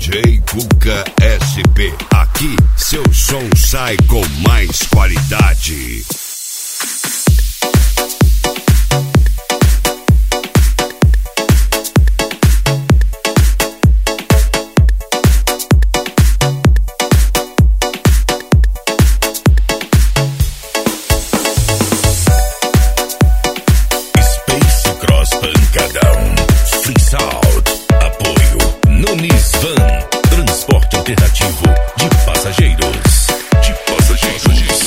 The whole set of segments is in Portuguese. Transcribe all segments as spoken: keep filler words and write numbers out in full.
J Cuca S P. Aqui seu som sai com mais qualidade. Transporte alternativo de passageiros. De passageiros.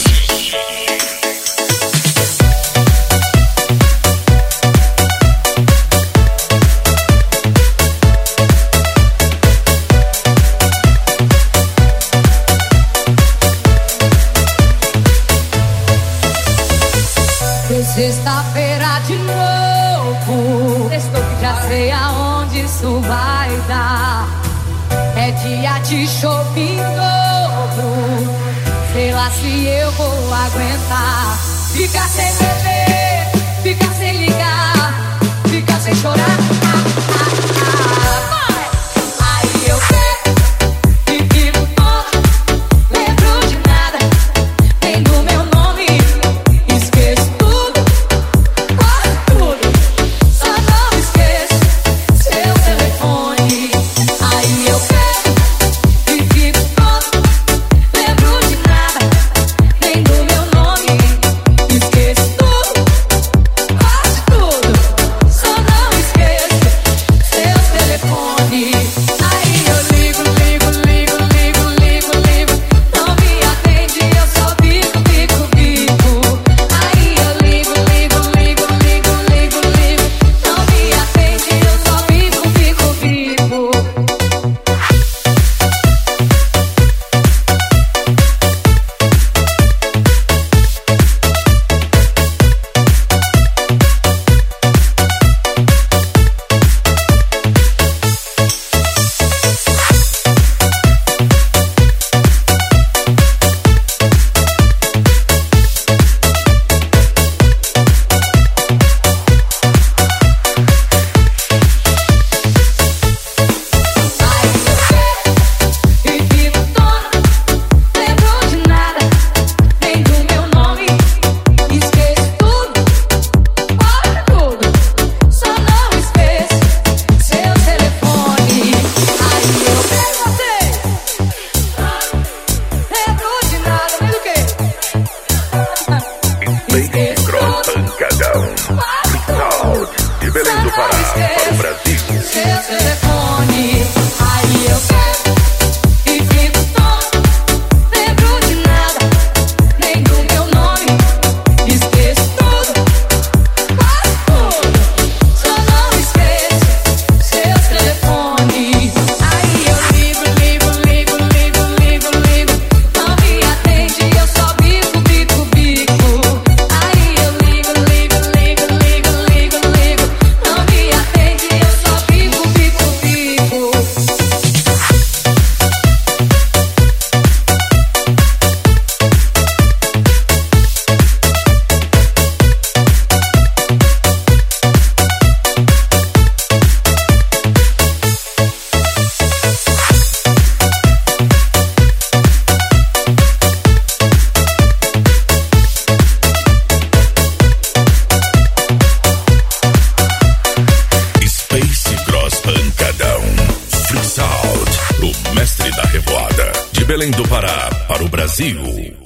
Sexta-feira de novo, estou que já sei aonde isso vai dar. É dia de shopping dobro, sei lá se eu vou aguentar. Ficar sem beber, ficar sem ligar, ficar sem chorar. Ah, ah, ah. Aí eu pego e fico tonta, lembro de nada, nem do meu nome, esqueço tudo, quase tudo, só não esqueço seu telefone. Aí eu pego de Belém do Pará para o Brasil. Seu telefone, aí eu pego e fico tonta, lembro de nada, nem do meu nome, esqueço tudo, quase tudo, só não esqueço seu telefone. Aí eu ligo, ligo, ligo, ligo, ligo, ligo, não me atende, eu só bico, bico, bico. Aí eu ligo, ligo, ligo, ligo, ligo, ligo, não me atende, eu só bico, bico, bico. Space Cross Pancadão. Free Sound, o mestre da revoada. De Belém do Pará para o Brasil.